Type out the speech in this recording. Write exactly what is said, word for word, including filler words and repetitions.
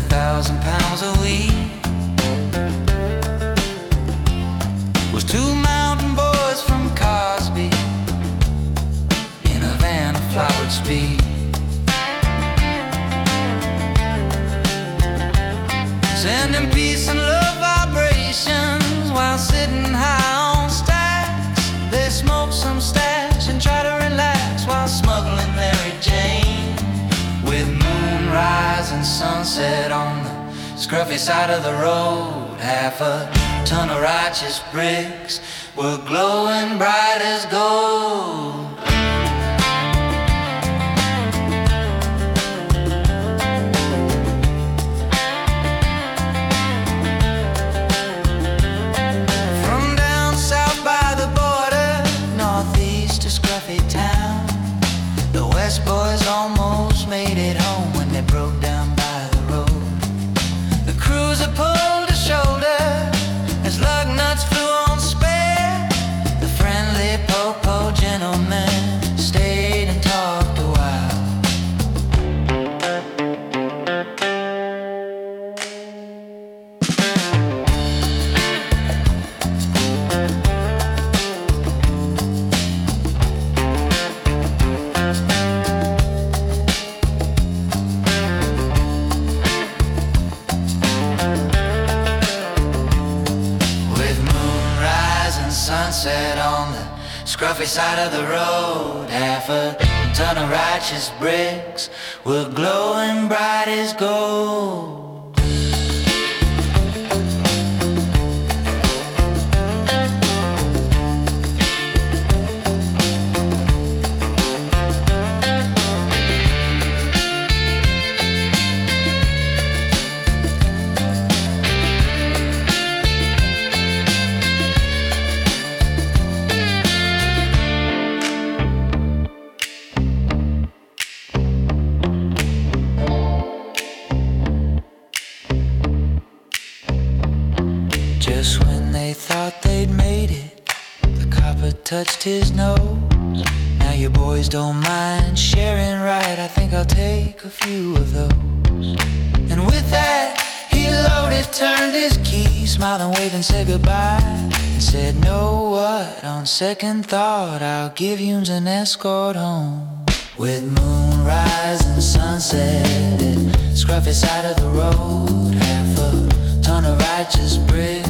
thousand pounds a week was two mountain boys from Cosby in a van of flowered speed, sending peace and love vibrations while sitting high on stacks. They smoke some stash and try to relax while smuggling Mary Jane. With moonrise and sunset on the scruffy side of the road, half a ton of righteous bricks were glowing bright as gold. West boys almost made it home when they broke down by the road. The cruiser pulled a shoulder as lug nuts flew on spare. The friendly po-po gentleman stayed and talked a while. Sunset on the scruffy side of the road, half a ton of righteous bricks were glowing bright as gold. Just when they thought they'd made it, the copper touched his nose. Now your boys don't mind sharing, right? I think I'll take a few of those. And with that, he loaded, turned his key, smiled and waved and said goodbye, and said, know what, on second thought, I'll give you an escort home. With moonrise and sunset, scruffy side of the road, half a ton of righteous bricks